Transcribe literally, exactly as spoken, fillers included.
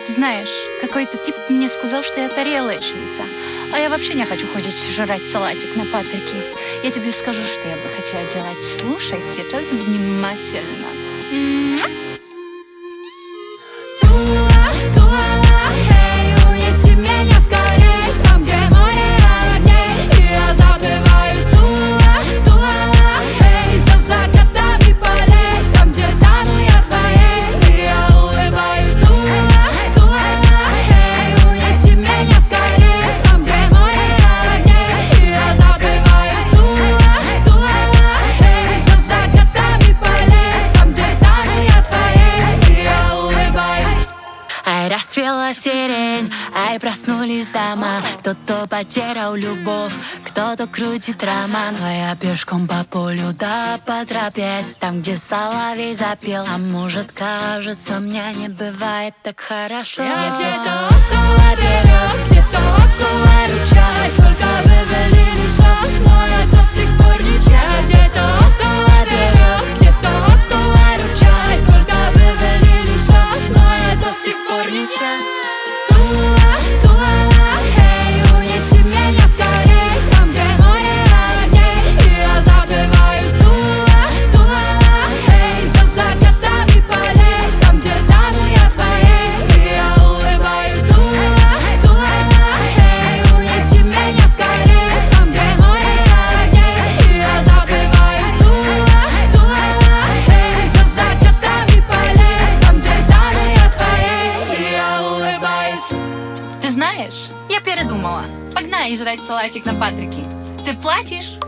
Ты знаешь, какой-то тип мне сказал, что я тарелочница. А я вообще не хочу ходить жрать салатик на Патрике. Я тебе скажу, что я бы хотела делать. Слушай сейчас внимательно. Муа! Расцвела сирень, ай, проснулись дома. Кто-то потерял любовь, кто-то крутит роман. А я пешком по полю, да по тропе, там, где соловей запел. А может, кажется, мне не бывает так хорошо. Я где-то около берез, где-то около ручья. Сколько вы вылили слез, но я до сих пор ничья. Я где-то около берез, где-то около ручья. Сколько вы вылили слез, но я до сих пор ничья. Туа, туа, эй, унеси меня скорей, там, где море огней, и я забываюсь. Туа, туа, эй, за закатами полей, там, где стану я твоей, и я улыбаюсь. Туа, туа, эй, унеси меня скорей, там, где море огней, и я забываюсь. Туа, туа, эй, за закатами полей, там, где стану я твоей, и я улыбаюсь. Ты знаешь, я передумала. Погнали жрать салатик на Патрике. Ты платишь,